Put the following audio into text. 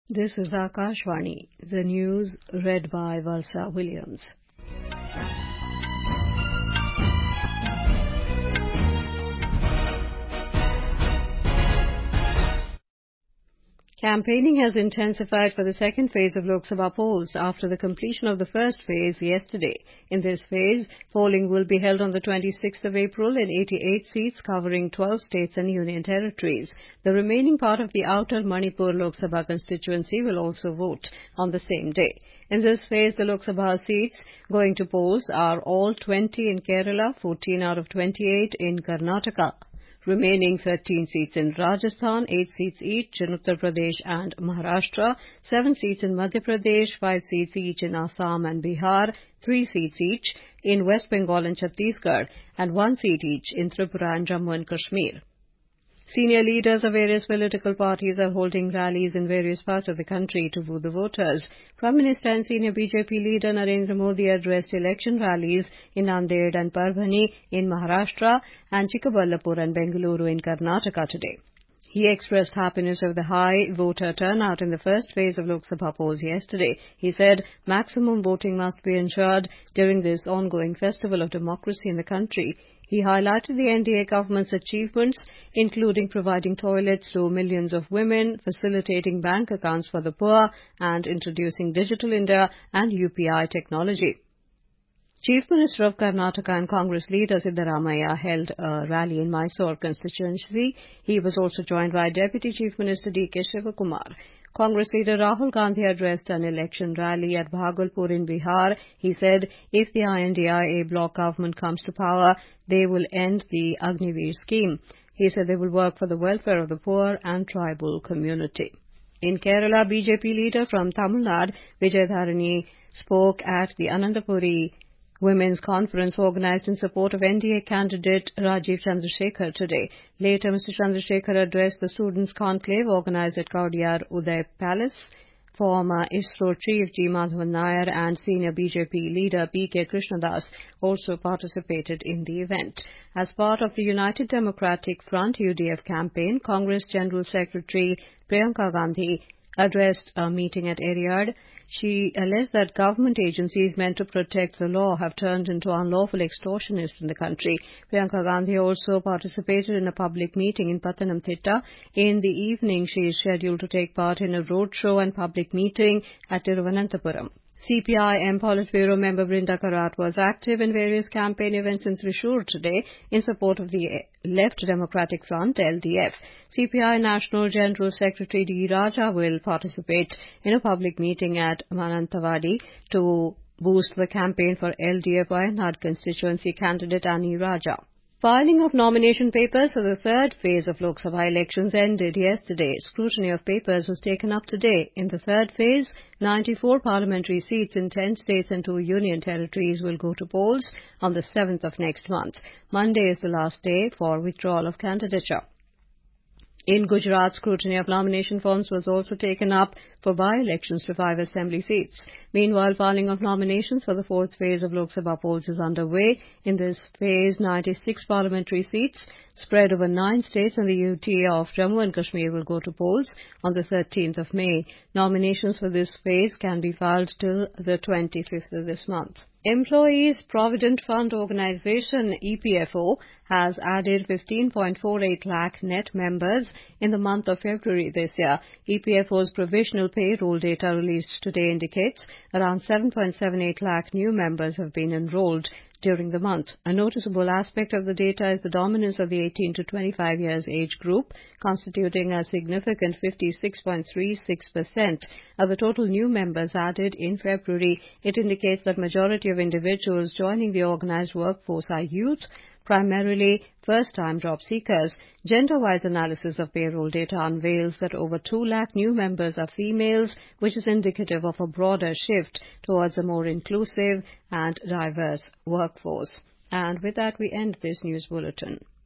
This is Akashvani, the news read by Valsa Williams. Campaigning has intensified for the second phase of Lok Sabha polls after the completion of the first phase yesterday. In this phase, polling will be held on the 26th of April in 88 seats covering 12 states and union territories. The remaining part of the outer Manipur Lok Sabha constituency will also vote on the same day. In this phase, the Lok Sabha seats going to polls are all 20 in Kerala, 14 out of 28 in Karnataka. Remaining 13 seats in Rajasthan, 8 seats each in Uttar Pradesh and Maharashtra, 7 seats in Madhya Pradesh, 5 seats each in Assam and Bihar, 3 seats each in West Bengal and Chhattisgarh, and 1 seat each in Tripura and Jammu and Kashmir. Senior leaders of various political parties are holding rallies in various parts of the country to woo the voters. Prime Minister and senior BJP leader Narendra Modi addressed election rallies in Nanded and Parbhani in Maharashtra and Chikkaballapur and Bengaluru in Karnataka today. He expressed happiness over the high voter turnout in the first phase of Lok Sabha polls yesterday. He said maximum voting must be ensured during this ongoing festival of democracy in the country. He highlighted the NDA government's achievements, including providing toilets to millions of women, facilitating bank accounts for the poor, and introducing Digital India and UPI technology. Chief Minister of Karnataka and Congress leader Siddaramaiah held a rally in Mysore constituency. He was also joined by Deputy Chief Minister D.K. Shivakumar. Congress leader Rahul Gandhi addressed an election rally at Bhagalpur in Bihar. He said if the INDIA bloc government comes to power, they will end the Agniveer scheme. He said they will work for the welfare of the poor and tribal community. In Kerala, BJP leader from Tamil Nadu, Vijayadharini, spoke at the Anandapuri Women's Conference organized in support of NDA candidate Rajiv Chandrasekhar today. Later, Mr. Chandrasekhar addressed the Students' Conclave organized at Kaudiyar Uday Palace. Former ISRO Chief G. Madhavan Nair and senior BJP leader P.K. Krishnadas also participated in the event. As part of the United Democratic Front UDF campaign, Congress General Secretary Priyanka Gandhi addressed a meeting at Eriad. She alleged that government agencies meant to protect the law have turned into unlawful extortionists in the country. Priyanka Gandhi also participated in a public meeting in Pathanamthitta. In the evening, she is scheduled to take part in a roadshow and public meeting at Thiruvananthapuram. CPI-M Politburo member Brinda Karat was active in various campaign events in Thrissur today in support of the Left Democratic Front, LDF. CPI National General Secretary D. Raja will participate in a public meeting at Mananthavadi to boost the campaign for LDF Wayanad constituency candidate Annie Raja. Filing of nomination papers for the third phase of Lok Sabha elections ended yesterday. Scrutiny of papers was taken up today. In the third phase, 94 parliamentary seats in 10 states and 2 union territories will go to polls on the 7th of next month. Monday is the last day for withdrawal of candidature. In Gujarat, scrutiny of nomination forms was also taken up for by-elections to 5 assembly seats. Meanwhile, filing of nominations for the fourth phase of Lok Sabha polls is underway. In this phase, 96 parliamentary seats spread over 9 states and the UT of Jammu and Kashmir will go to polls on the 13th of May. Nominations for this phase can be filed till the 25th of this month. Employees Provident Fund Organisation EPFO has added 15.48 lakh net members in the month of February this year. EPFO's provisional payroll data released today indicates around 7.78 lakh new members have been enrolled during the month. A noticeable aspect of the data is the dominance of the 18 to 25 years age group, constituting a significant 56.36% of the total new members added in February. It indicates that majority of individuals joining the organized workforce are youth, primarily first-time job seekers. Gender-wise analysis of payroll data unveils that over 2 lakh new members are females, which is indicative of a broader shift towards a more inclusive and diverse workforce. And with that, we end this news bulletin.